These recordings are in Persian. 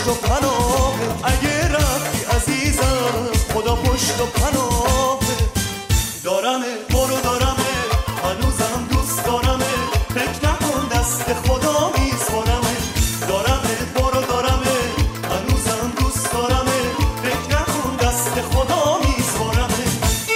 پشت و پناه، اگه رفتی عزیزم خدا پشت و پناه. دارمه برو دارمه، هنوزم دوست دارمه، فکر نکن دست خدا میسپارمه. دارمه برو دارمه، هنوزم دوست دارمه، فکر نکن دست خدا میسپارمه.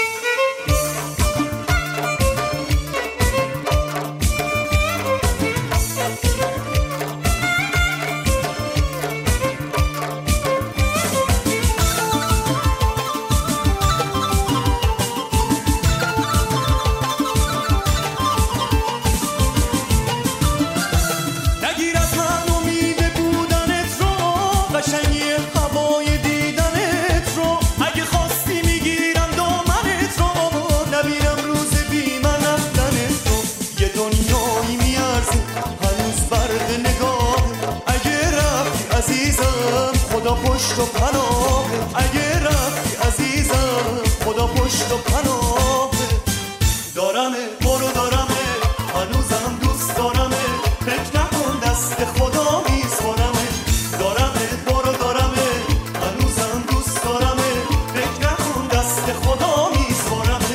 خدا پشت و پناه، اگه رفتی عزیزم خدا پشت و پناه. دارمه برو دارمه، هنوزم دوست دارمه، فکر نکن دست خدا میسپارمه. دارمه برو دارمه، هنوزم دوست دارمه، فکر نکن دست خدا میسپارمه.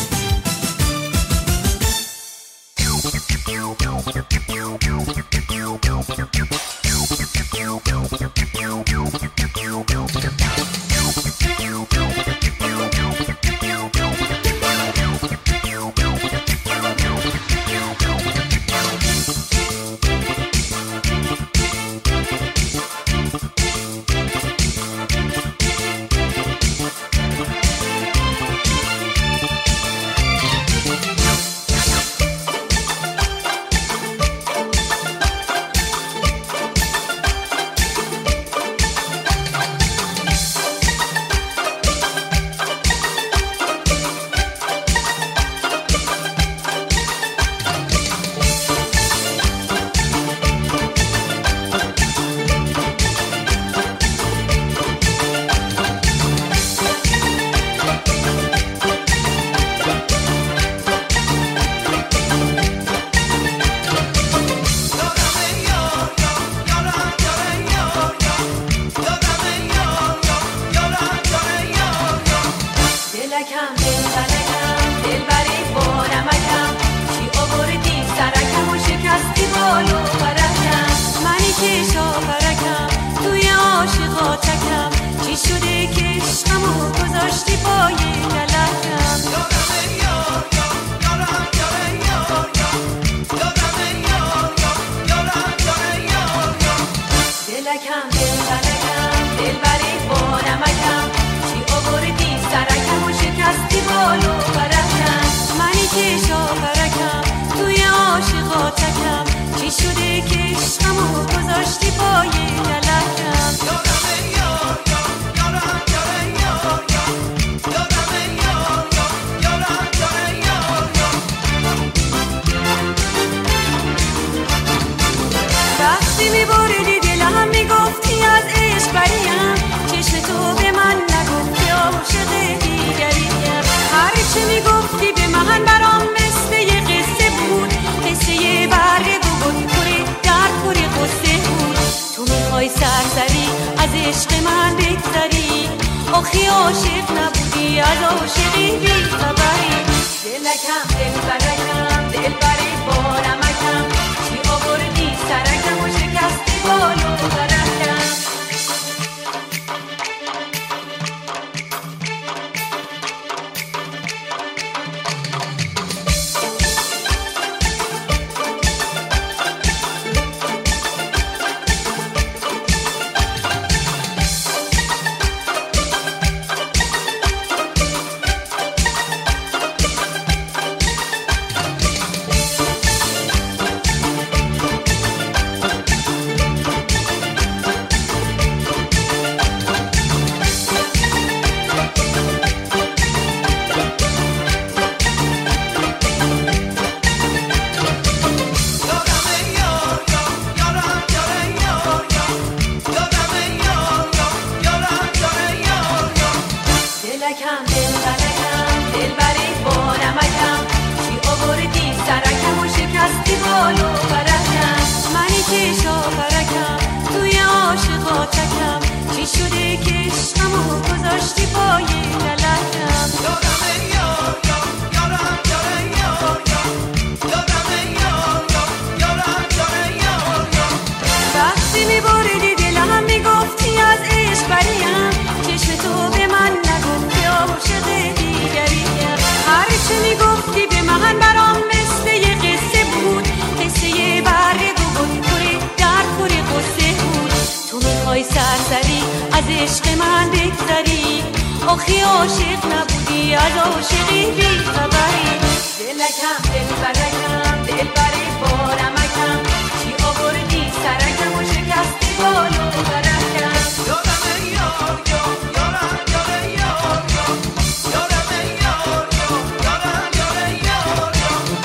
آخی عاشق نبودی از عاشقی بی خبری. دلکم دل برکم دل بری بارمکم، چی آوردی سرکم و شکستی بالو برکم. از عشق من بگذری آخی عاشق نبودی از عاشقی بی خبری دلکم دلبرکم دلبری بارمکم چی آوردی سرکم و شکستی بالو برکم یارم یار یارم یارم یار یارم یار یارم یار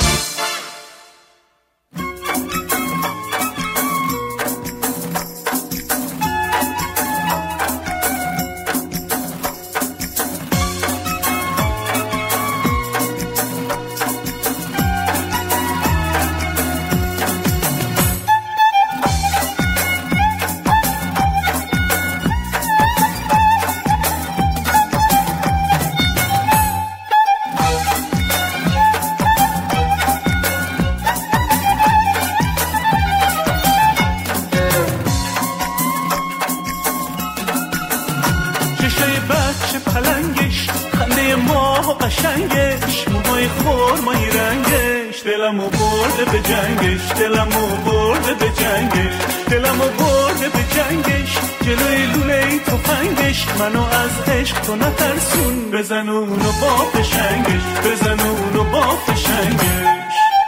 دلمو برده به جنگش دلمو برده به جنگش دلمو برده به جنگش جلوی لوله تفنگش منو از عشق تو نترسون بزن اونو با فشنگش بزن اونو با فشنگش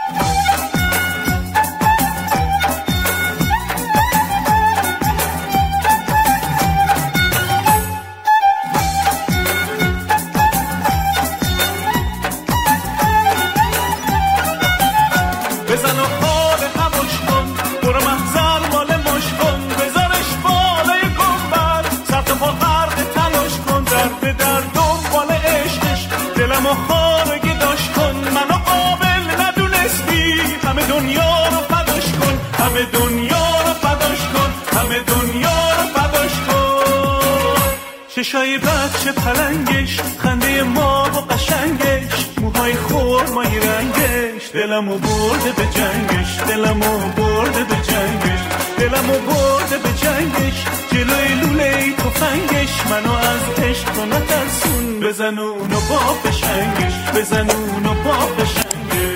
چشای بچه پلنگش خنده ما و قشنگش موهای خرمایی رنگش دلمو برده به جنگش دلمو برده به جنگش دلمو برده به جنگش جلوی لوله تفنگش منو از عشق تو نترسون بزن اونو با فشنگش بزن اونو با فشنگش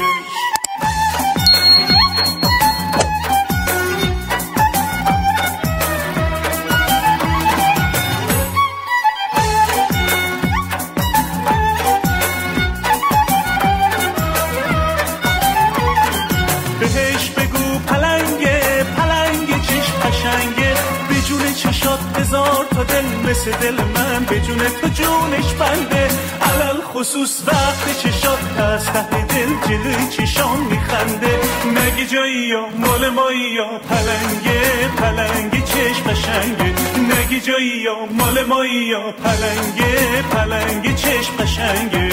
مثل دل من به جون تو جونش بنده علل خصوص وقت چشات از ته دل جلوی چشام میخنده نگی جایی یا مال مایی یا پلنگه پلنگه چشم قشنگه نگی جایی یا مال مایی یا پلنگه پلنگه چشم قشنگه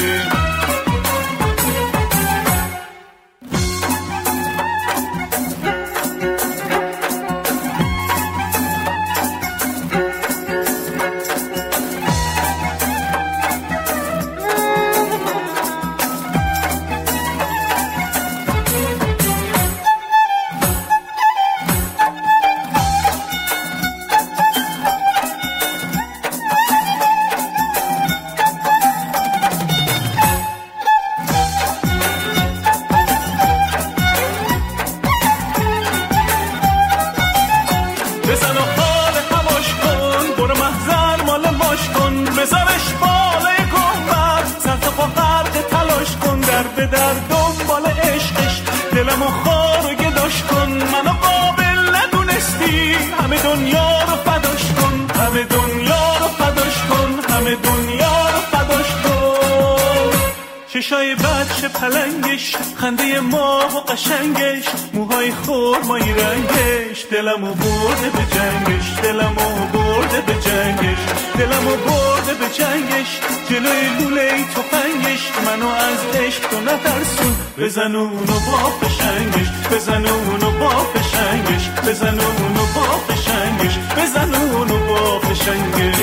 چشای بچه پلنگش خنده ما و قشنگش موهای خرمایی رنگش دلمو برده به جنگش دلمو برده به جنگش دلمو برده به جنگش جلوی لوله تفنگش منو از عشق تو نترسون بزن اونو با فشنگش بزن اونو با فشنگش بزن اونو با فشنگش بزن اونو با فشنگش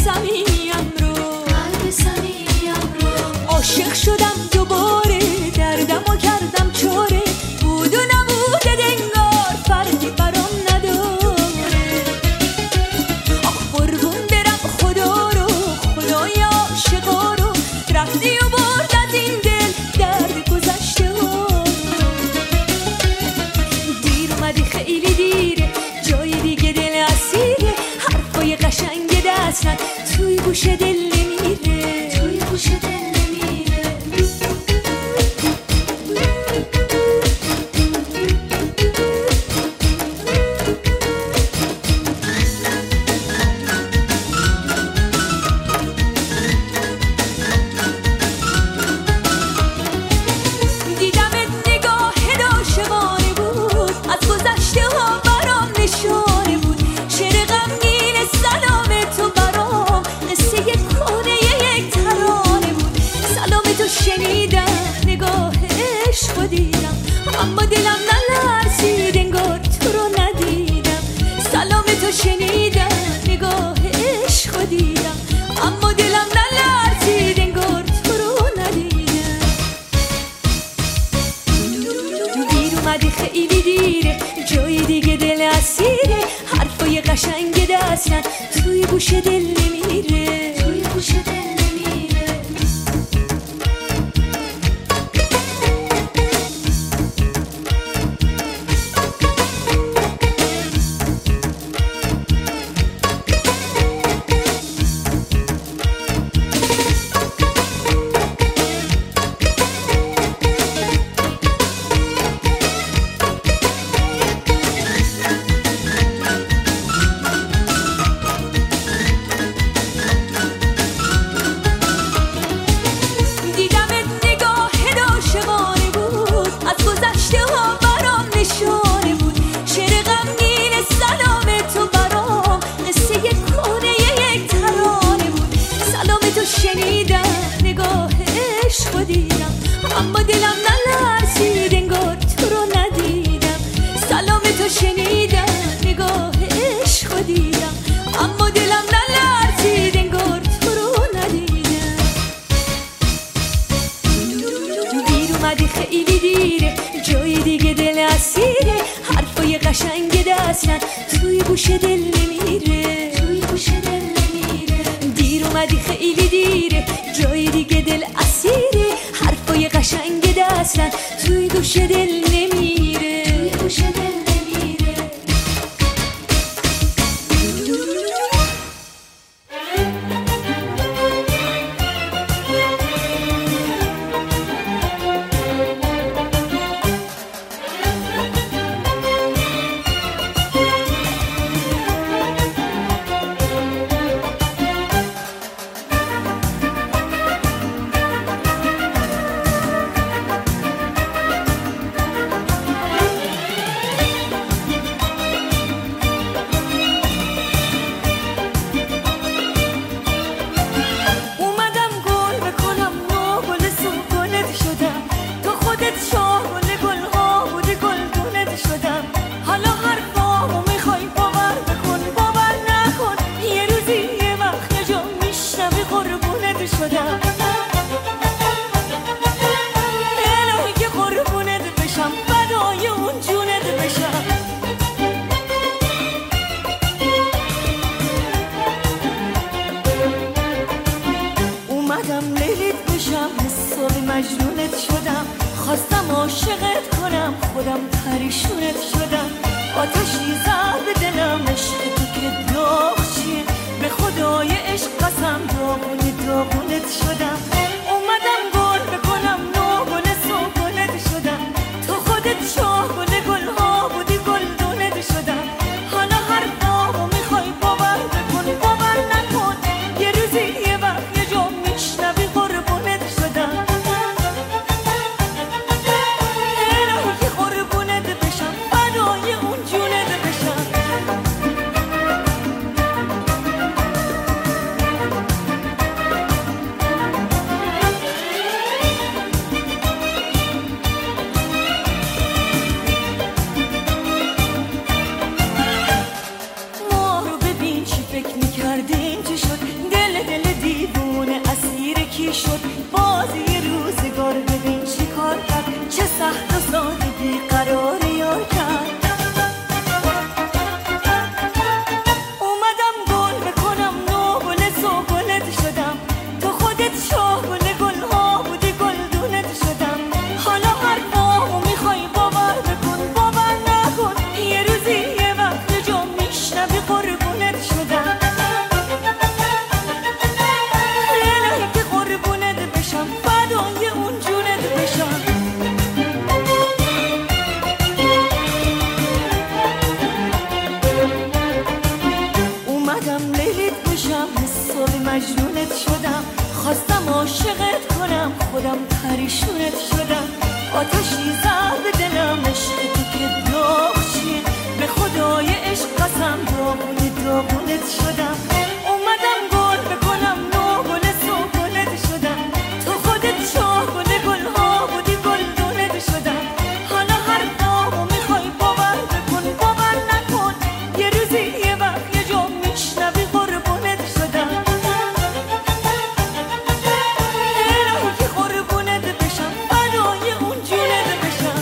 صمیمیم رو عاشق شدم دوباره دردمو کردم چاره بود و نبوده دنگار فرقی برام نداره قربون برم خدا رو خدای عاشقا رو رفتی و برد از این دل درد گذشته ها دیر اومدی خیلی دیره جای دیگه دل اسیره حرفای قشنگ دستن توی گوش دل نمیره توی گوش دل اما دلم نلرزید انگار تو رو ندیدم سلام تو شنیدم نگاه عشق دیدم اما دلم نلرزید انگار تو رو ندیدم دیر اومدی خیلی دیره جای دیگه دل اسیره حرفای قشنگ دستن توی گوش دل نمیره توی گوش دل نمیره اما دلم نلرزید انگار تو رو ندیدم سلام تو شنیدم نگاه عشق دیدم اما دلم نلرزید انگار تو رو ندیدم دیر اومدی خیلی دیره جای دیگه دل اسیره حرفای قشنگ دستن توی گوش دل نمیره توی گوش دل نمیره دیر اومدی خیلی دیره جای دیگه دل اسیره حرفای قشنگ دستن توی گوش دل نمیره توی گوش دل نمیره مجنونت شدم خواستم عاشقت کنم خودم پریشونت شدم آتشی زد به دلم عشق تو که داغ چیه به خدای عشق قسم داغونت شدم اومدم گل بکنم نوگل سوگلت شدم تو خودت شاه گل گلها بودی گلدونت شدم حالا هر داغو میخوای باور بکن باور نکن یه روزی یه وقت یه جا میشنوی قربونت شدم شد بازی روزگار، ببین چی کار کرد، چه سخت و ساده بیقرار یار کرد. اومدم گل بکنم نو گل سوگلت شدم، تو خودت شاه گل گل ها بودی گلدونت شدم. حالا حرفامو میخوای باور بکن باور نکن، یه روزی یه وقت جا میشنوی قربونت شدم. الهی که قربونت بشم فدای اون جونت بشم. اومدم لیلیت بشم حساب مجنونت شدم، خواستم عاشقت کنم خودم پریشونت شدم. آتشی زد به دلم عشق تو که داغ چیه، به خدای عشق قسم داغونت شدم. اومدم گل بکنم نو گل سوگلت شدم، تو خودت شاه گل گل ها بودی گلدونت شدم. حالا حرفامو میخوای باور بکن باور نکن، یه روزی یه وقت یه جا میشنوی قربونت شدم. الهی که قربونت بشم فدای اون جونت بشم.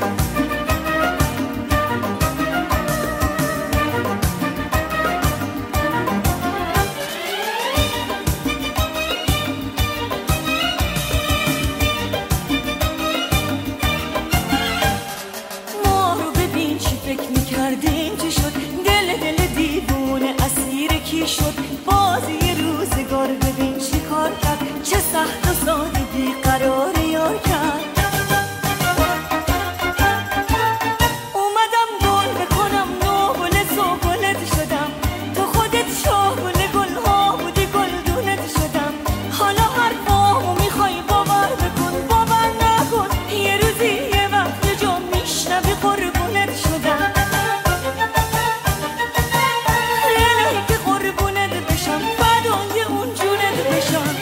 ما رو ببین چی فکر میکردیم چی شد، دل دیوونه اسیر کی شد، بازی روزگار ببین چی کار کرد، چه سخت و ساده بیقرار یار کرد. اومدم گل بکنم نو گل سوگلت شدم، تو خودت شاه گل گل ها بودی گلدونت شدم. حالا حرفامو میخوای باور بکن باور نکن، یه روزی یه وقت یه جا میشنوی قربونت شدم. الهی که قربونت بشم فدای اون جونت بشم.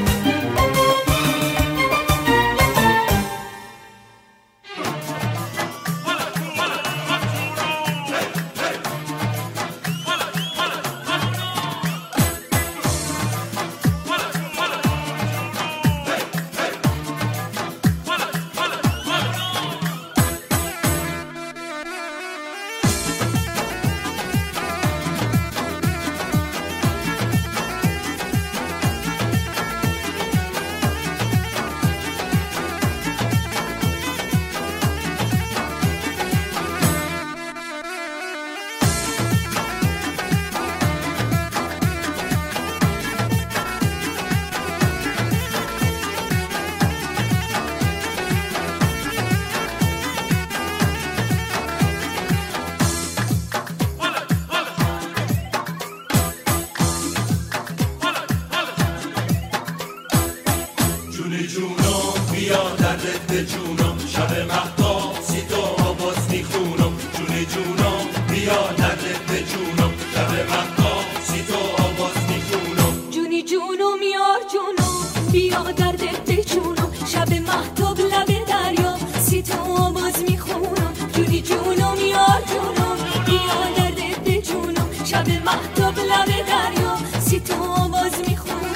جونی جونم بیا دردت به جونم، شب مهتاب سی تو آواز میخونم. جونی جونم بیا دردت به جونم، شب مهتاب سی تو آواز میخونم. جونی جونم یار جونم بیا دردت به جونم، شب مهتاب لب دریا سی تو آواز میخونم. جونی جونم یار جونم بیا دردت به جونم، شب مهتاب لب دریا سی تو آواز میخونم.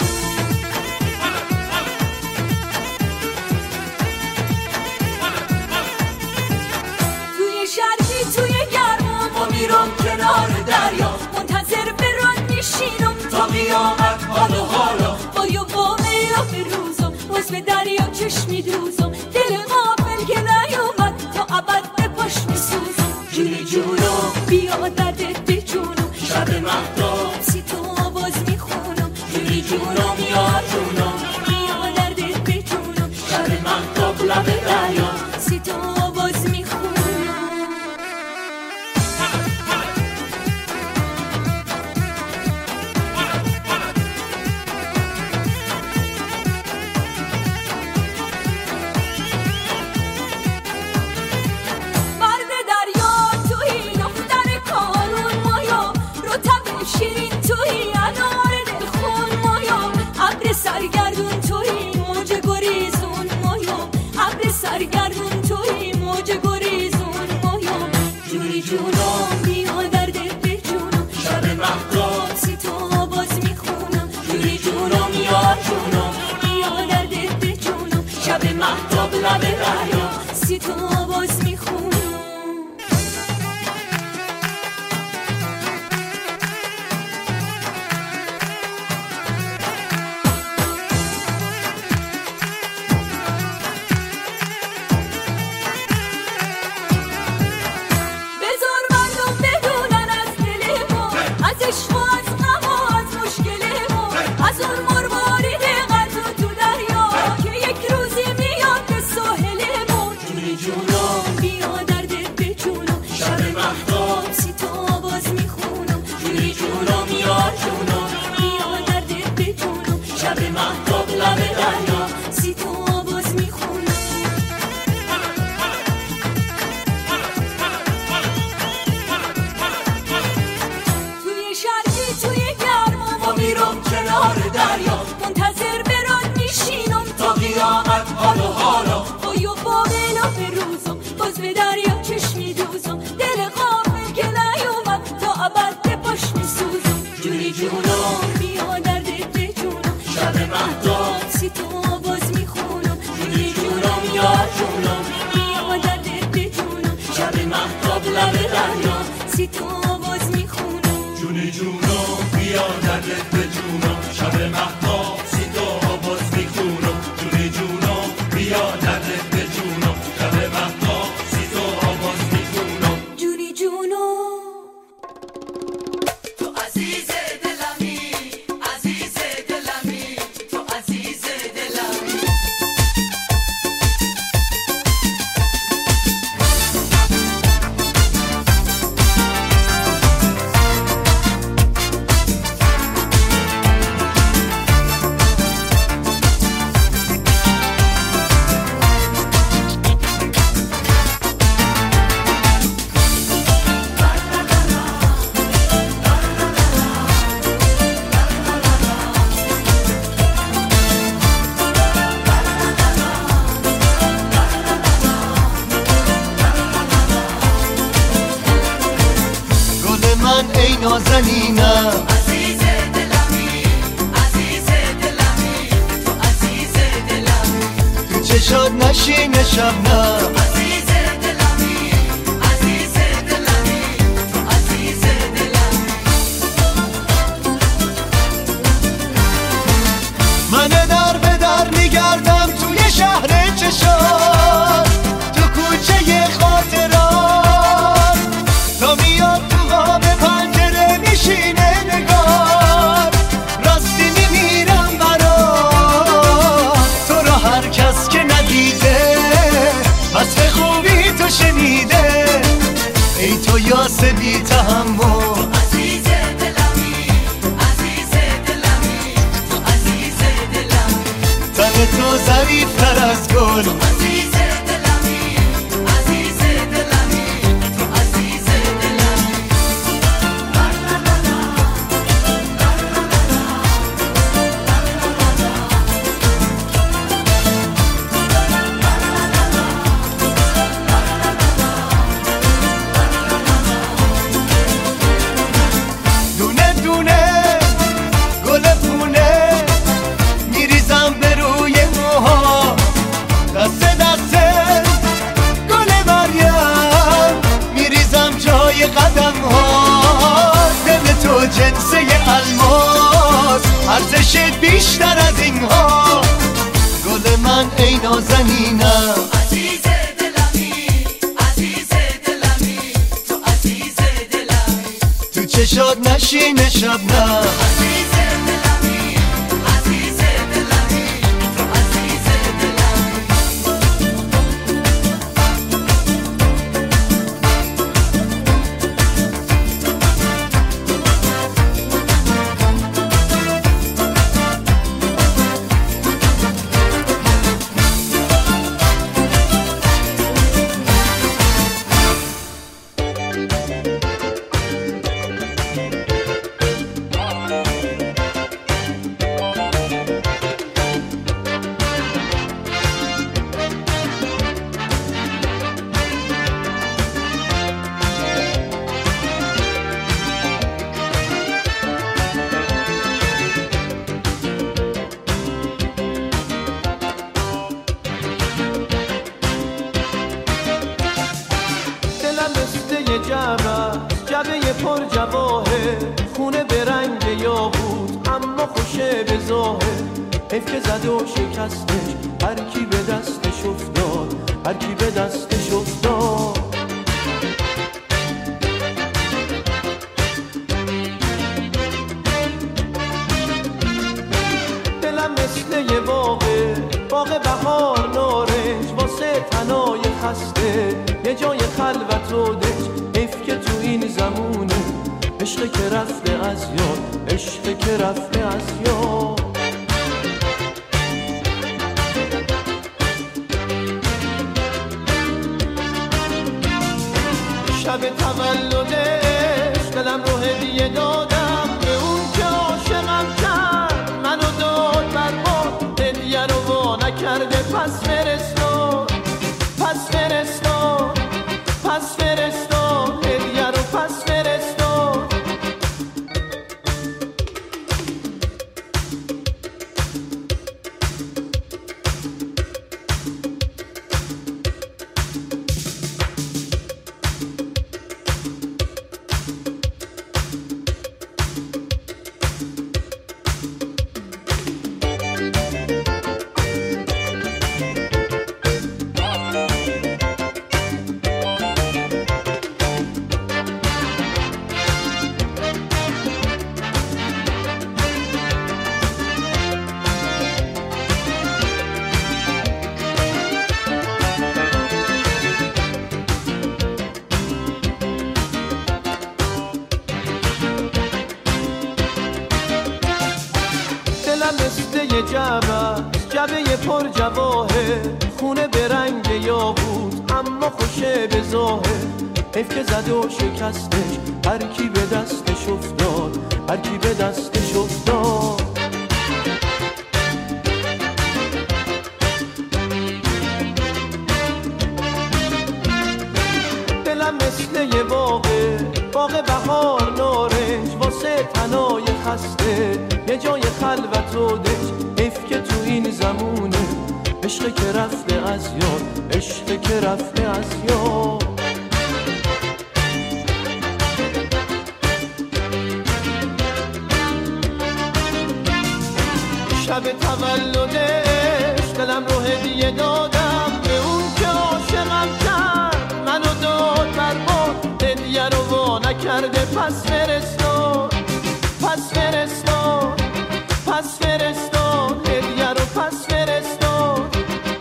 توی گرما ما میرم کنار دریا، منتظر بران میشینم تا قیامت حالا با یه وامه یا به روزم باز به دریا چشمی دوزم، دل غافل که نیومد تا ابد به پاش میسوزم. جونی جونم بیا دردت به جونم، شب مهتاب سی تو آواز میخونم. جونی جونم یا جونم بیا دردت به جونم، شب مهتاب لب دریا سی تو آواز میخونم. هارو هارو و باغ لاف روزم باز به دریا چشمی دوزم دل غافل که نیومد تا ابد به پاش میسوزم جونی جونم بیا دردت به جونم شب مهتاب سی تو آواز میخونم جونی جونم یا جونم بیا دردت به جونم شب مهتاب لب دریا سی تو آواز میخونم جونی جونم بیا دردت به جونم شب مهتاب سی تو آواز میخونم جونی جونم بیا دردت به جونم شب مهتاب سی تو آواز میخونم جونی جونم تو عزیز دلمی عزیز دلمی تو عزیز دلمی ای نازنینم عزیز دلمی عزیز دلمی تو عزیز دلمی تو چشات نشین شبنم عزیز دلمی عزیز دلمی تو عزیز دلمی من در به در میگردم توی شهر چشات تو کوچه خاطرات تا میاد تو قاب پنجره میشینه نگار راستی میمیرم برات تو را هر کس که ندیده وصف خوبی تو شنیده ای تو یاس بی تحمل عزیز دلمی عزیز دلمی تو عزیز دلمی تن تو ظریف‌تر از گل عزیز دلمی عزیز دلمی تو عزیز دلمی دونه دونه گل پونه میریزم به روی موها دسته دسته گل مریم میریزم جای قدم ها دل تو جنسه الماس ارزشت بیشتر از این ها گل من ای نازنینم عزیز دلمی عزیز دلمی تو عزیز دلمی تو چشات نشین شبنم عزیز دلمی عزیز دلمی تو عزیز دلمی جبه پر جواهر خونه به رنگ یاقوت اما خوشه به ظاهر حیف که زد و شکستش هر کی به دستش افتاد هر کی به دستش افتاد دلم مثل یه باغ بهار نارنج واسه تنای خسته یه جای خلوت و دنج حیف که تو این زمونه عشق که رفته از یاد عشق که رفته از یاد شب تولدش دلم رو هدیه دادم به اون که عاشقم کرد منو داد برباد هدیه رو وا نکرد نکرده پس فرستاد پس فرستاد پس فرستاد هدیه رو پس فرستاد جبه پر جواهر خونه به رنگ یاقوت اما خوشه به ظاهر حیف که زد و شکستش هر کی به دستش افتاد هر کی به دستش افتاد دلم مثل یه باغ بهار نارنج واسه تنای خسته یه جای خلوت و دنج حیف که تو این زمونه عشق که رفته از یاد عشق که رفته از یاد شب تولدش دلم رو هدیه دادم به اون که عاشقم کرد منو داد برباد هدیه رو وا نکرده پس فرستاد پس فرستاد پس فرستاد هدیه رو پس فرستاد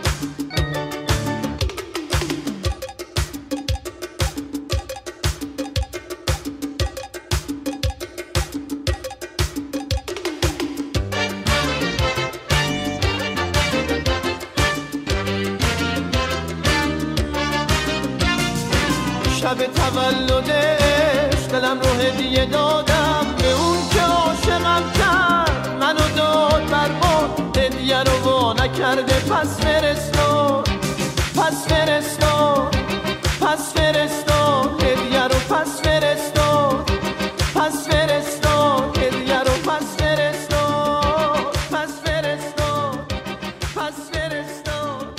شب تولدش دلم رو هدیه دادم به اون که عاشقم کرد منو داد برباد هدیه رو وا نکرده پس فرستاد پس فرستاد پس فرستاد هدیه رو پس فرستاد پس فرستاد هدیه رو پس فرستاد پس فرستاد پس فرستاد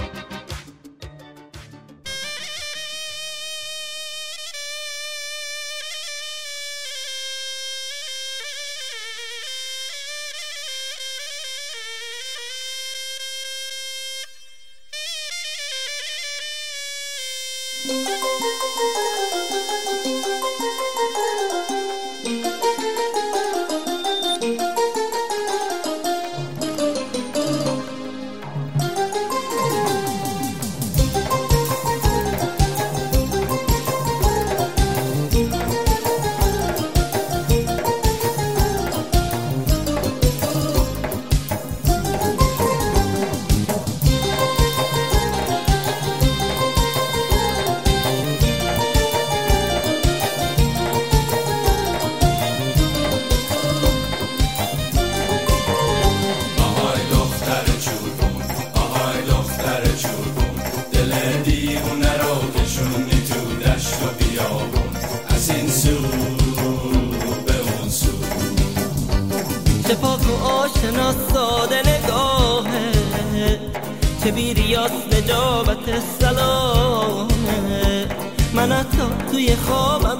آشنا ساده نگاهه چه بیریاس نجابت سلامه من حتی توی خوابم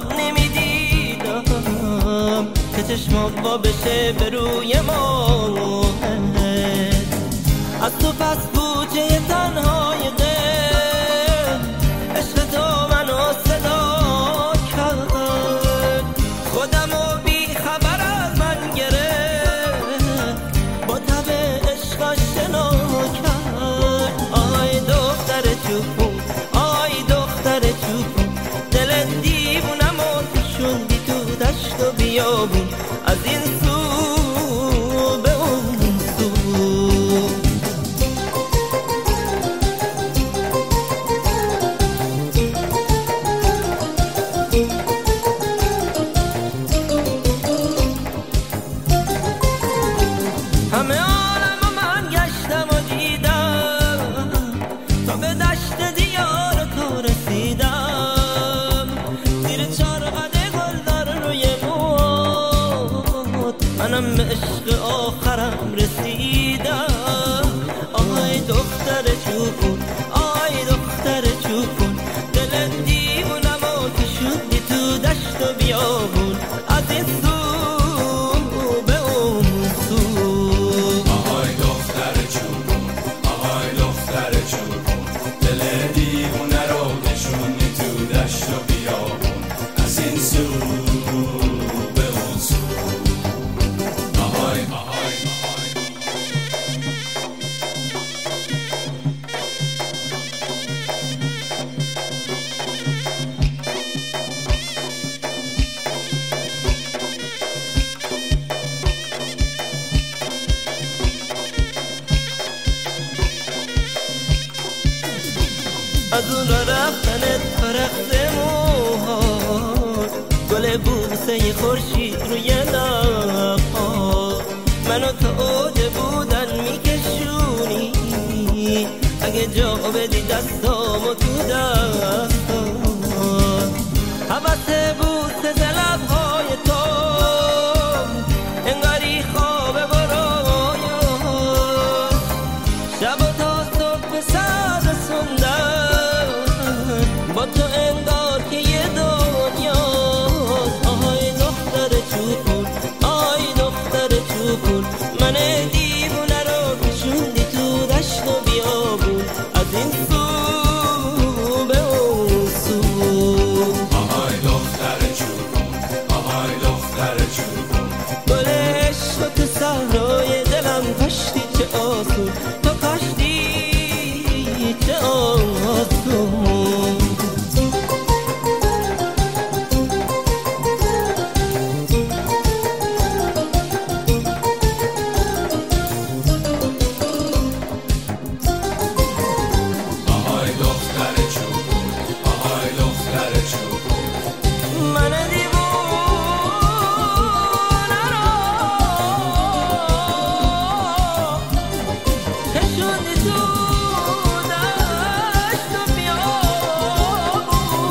نمیدیدم که چشمام وا بشه به روی ماه از تو پس بوچه تنهای غم عشق تو منو صدا کرد خودمو بی خبر از من گرفت با تب عشق شنا کرد آی دختر چوبون آی دختر چوبون دل دیوونمو کشوندی تو دشت و بیابون از این سو به اون سو چوبون آی دختر چوبون دل دیوونمو کشوندی تو دشت و بیابون از این سو به اون سو آهای دختر چوبون آهای دختر چوبون دل دیوونه رو کشوندی تو دشت و بیابون از این سو به اون سو آهای آهای از اون را رفتنت فرخت موها گل بوسه خورشید روی لبها منو تا اوج بودن میکشونی اگه جا بدی دستامو تو دستا حوث بوسه لبهای تو انگاری خواب برایا شب و تا صبح سر رسوندن با تو انگار که یه دنیاست آهای دختر چوبون آی دختر چوبون من دیوونه رو کشوندی تو دشت و بیابون از این سو به اون سو آهای دختر چوبون آهای دختر چوبون گل عشق تو صحرای دلم کاشتی چه آسون تو کاشتی چه آسون آهای دختر چوبون آهای دختر چوبون من دیوونه رو کشوندی تو دشت و بیابون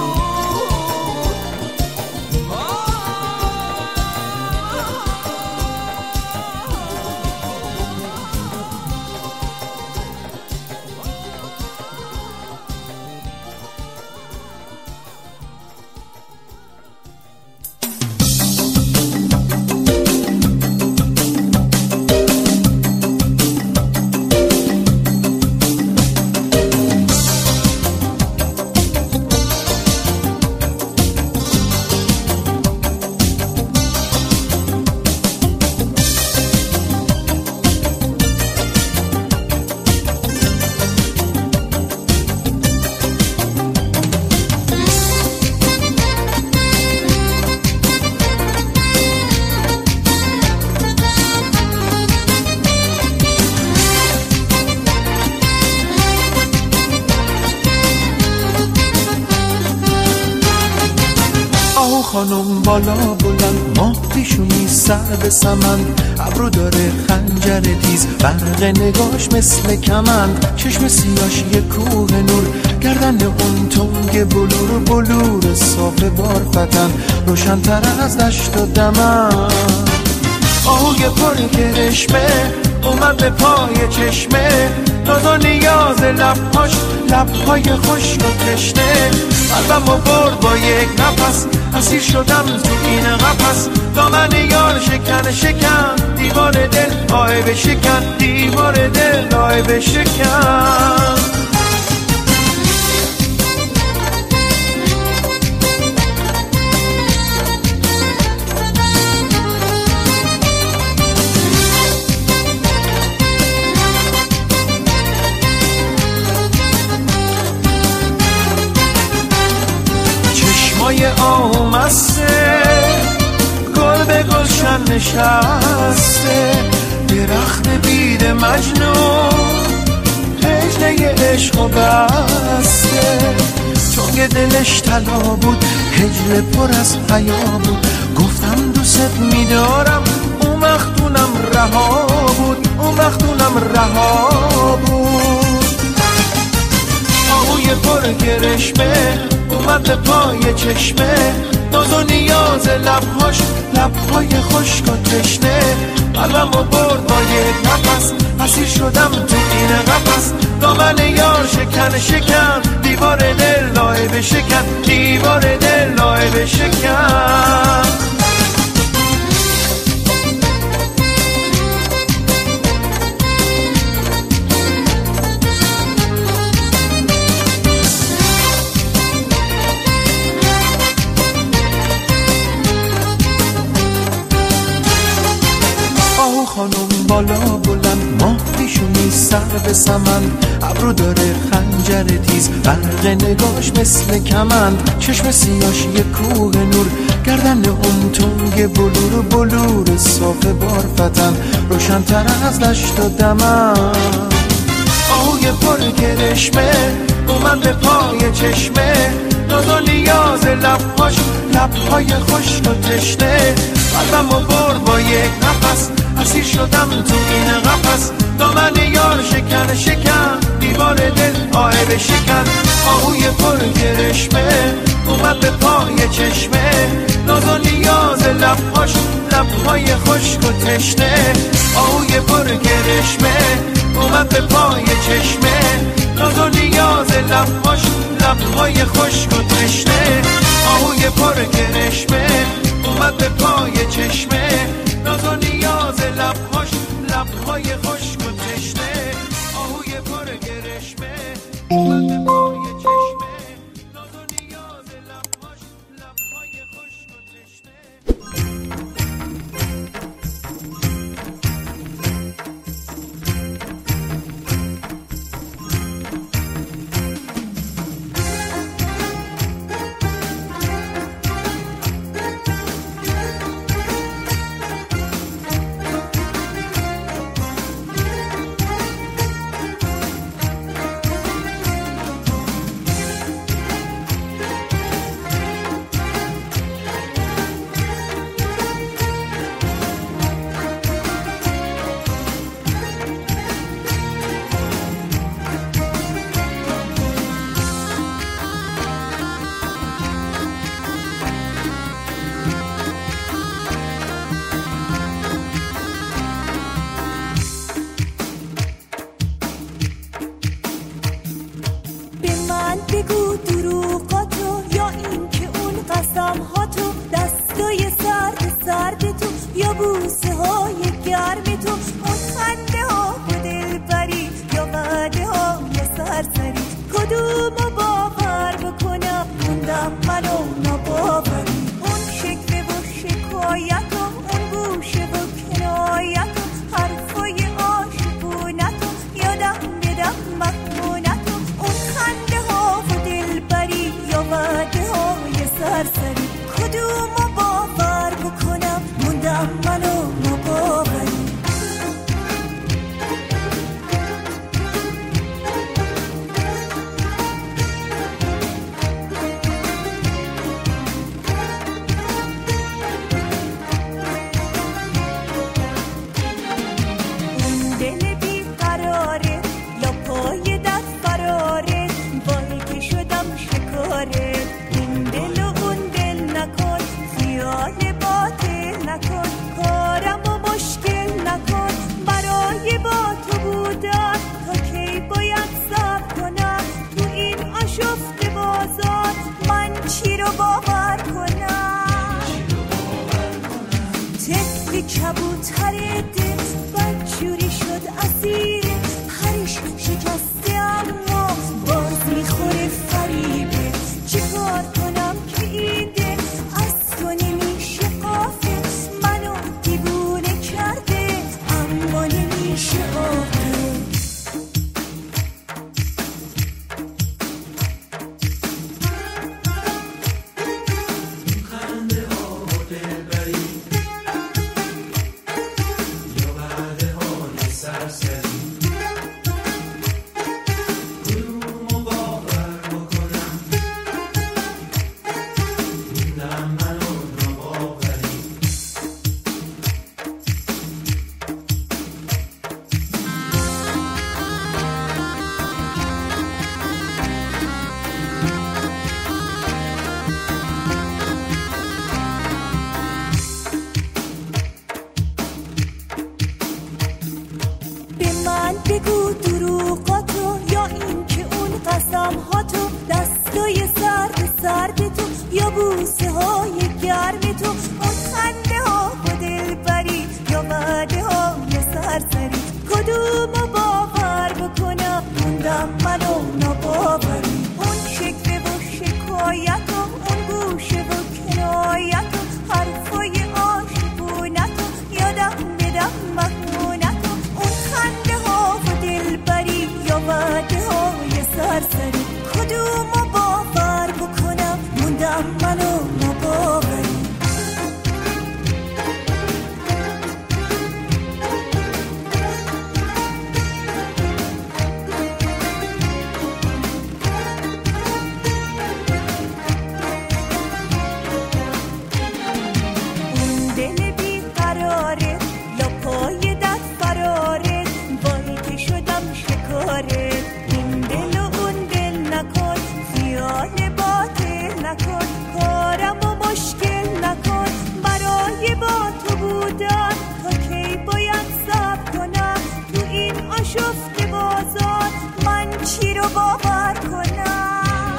خانم بالا بلند ماه پیشونی سر به سمند ابرو داره خنجر تیز برق نگاش مثل کمند چشم سیاش یه کوه نور گردن اون تنگ بلور بلور صاف بارفتن روشن‌تر از دشت و دمن آهوی پر کرشمه اومد به پای چشمه ناز و نیاز لبهای خشک و تشنه قلبمو برد با یک نفس اسیر شدم تو این قفس دامن یار شکن دیوار دل آی بشکن دیوار دل آی بشکن چشمای آمسته گل به گلشن نشسته درخت بید مجنون هجله عشق و بسته چون دلش طلا بود هجله پر از حیا بود گفتم دوست میدارم اون وقتونم رها بود اون وقتونم رها بود آهوی پر کرشمه اومد به پای چشمه ناز و نیاز لبهای خشک و تشنه قلبمو برد با یک نفس اسیر شدم تو این قفس دامن یار شکن شکن دیوار دل لای بشکن دیوار دل لای بشکن خانم بالا بلند ماه پیشونی سر به سمن ابرو داره خنجر تیز برق نگاش مثل کمند چشم سیاش یه کوه نور گردن اون تنگ بلور بلور صاف بارفتن روشن‌تر از دشت و دمن آهوی پر کرشمه اومد به پای چشمه ناز و نیاز لبهاش لبهای خشک و تشنه قلبمو برد با یک نفس اسیر شدم تو این قفس دامن یار شکن شکن دیوار دل آه بشکن آهوی پر کرشمه اومد به پای چشمه ناز و نیاز لبهاش لبهای خشک و تشنه آهوی پر کرشمه اومد به پای چشمه ناز و نیاز لبهاش لبهای خشک و تشنه آهوی پر کرشمه اومد به پای چشمه ناز و نیاز لبهاش لبهای خشک و تشنه آهوی پر کرشمه اومد به پای چشمه ناز و نیاز لبهاش لبهای خشک و تشنه بگو دروغاتو یا این که اون قسمهاتو دستای سرد تو یا بوسه های گرم تو اون خنده ها و دلبری یا وعده های سرسری کدومو باور بکنم موندم منو نباوری اون شکوه و شکایتو اون گوشه و کنایتو حرفای عاشقونتو یادم بدم مخمونتو اون خنده ها و دلبری یا وعده های سرسری کدومو باور بکنم موندم منو نباوری موندم من و ناباوری. اون شکوه و شکایت و اون گوشه و کنایت و حرفای عاشقونت و یادم بدم مهمونت و اون خنده ها و دلبری یا وعده های سرسری. کدومو باور بکنم موندم من و ناباوری. شفت بازار من چی رو باور کنم؟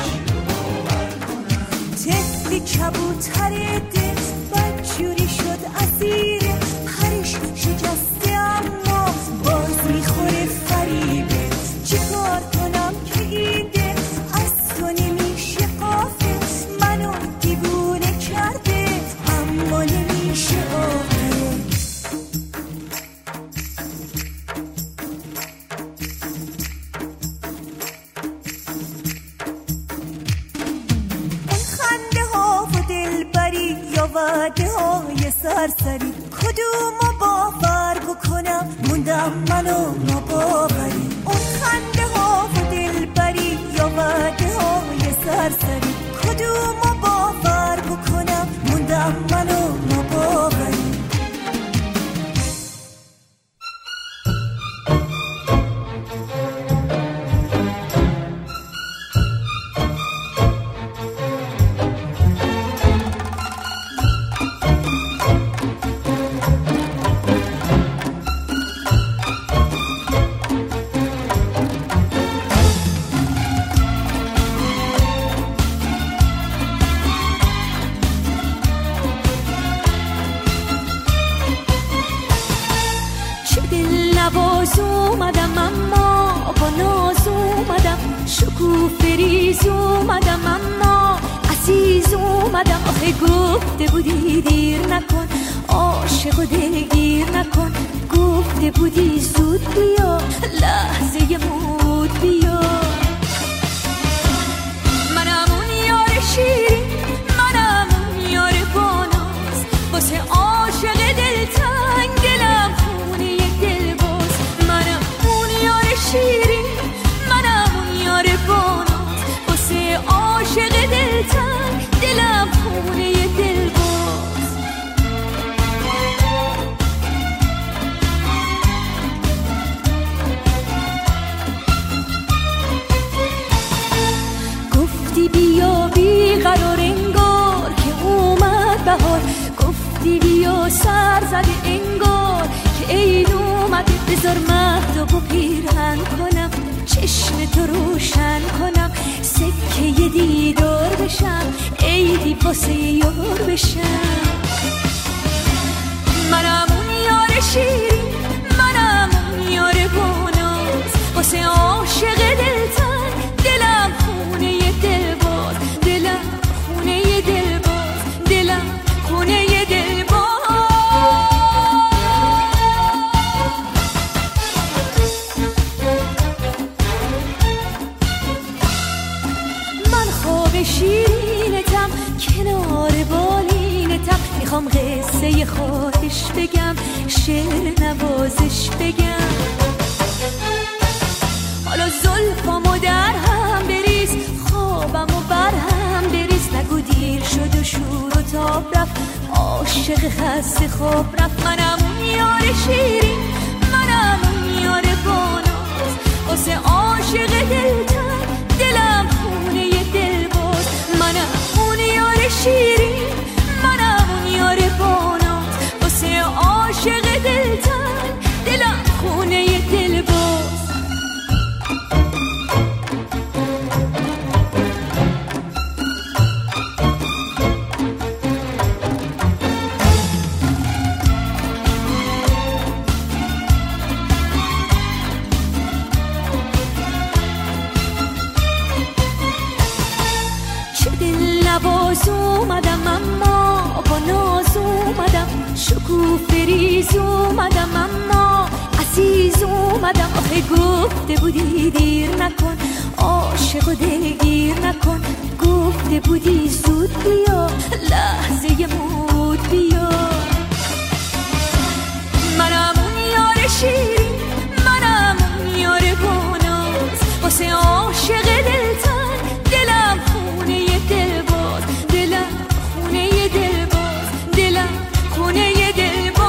طفلی کبوتر دل بدجوری شد اسیر پرش شکسته اما باز میخوره فریبه. چی کار کنم که این دل از تو نمیشه غافل؟ منو دیوونه کرده اما نمیشه غافل. وعده های سرسری کدومو باور بکنم موندم من و ناباوری. اون خنده ها و دلبری یا وعده های سرسری کدومو باور بکنم موندم من و ناباوری. نواز اومدم اما با ناز اومدم، شکوفریز اومدم اما عزیز اومدم. آخه گفته بودی دیر نکن، عاشق و دلگیر نکن، گفته بودی زود بیا، لحظه مود بیا. منم اون یار شیرین، منم اون یار باناز، واسه عاشق دلتنگ دلم خونه دلباز. منم اون یار شیرین، منم اون یار باناز، واسه عاشق دلتنگ دلم خونه دلباز. گفتی بیا بیقرار انگار که اومد بهار، گفتی بیا سر زده انگار که عید اومده. بذار مهتابو پیرهن کنم، چشم تو روشن کنم، سکه دیدار بشم، عیدی واسه یار بشم. منم اون یار شیرین، منم اون یار باناز، واسه عاشق دلتنگ دلم خونه دلباز، دلم خونه دلباز، دلم خونه دلباز. من خواب شیرینتم، کنار بالینتم، میخوام قصه خواهش بگم، شعر نوازش بگم. حالا زلفامو در هم بریز، خوابمو بر هم بریز، نگو دیر شد و شور و تاب رفت، عاشق خسته خواب رفت. منم اون یار شیرین، منم اون یار باناز، واسه عاشق دلتنگ دلم خونه دلباز. منم اون یار شیرین، منم اون یار باناز، واسه عاشق دلتنگ دلم خونه دلباز. ناز اومدم، اما با ناز اومدم، شکوفه ریز اومدم، اما عزیز اومدم. آخه گفته بودی دیر نکن، عاشق و دلگیر نکن، گفته بودی زود بیا، لحظه مود بیا. منم اون یار شیرین، منم اون یار باناز، واسه عاشق دلتن دلم خونه دل باز، دلم خونه دل باز، دلم خونه دل باز.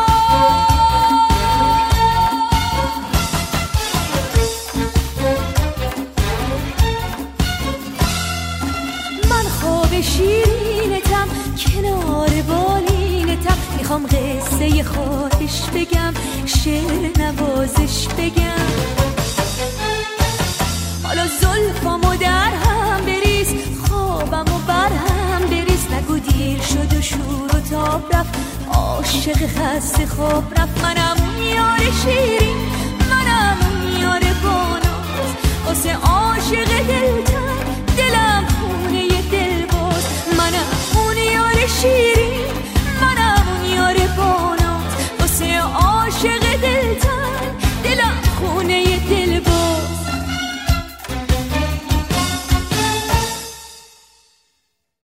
من خواب شیرینتم کنار بالینتم، میخوام قصه خواهش بگم، شعر نوازش بگم. حالا زلفامو در هم بریز، خوابمو بر هم بریز، نگو دیر شد و شور و تاب رفت، عاشق خسته خواب رفت. منم اون یار شیرین، منم اون یار باناز، واسه عاشق دل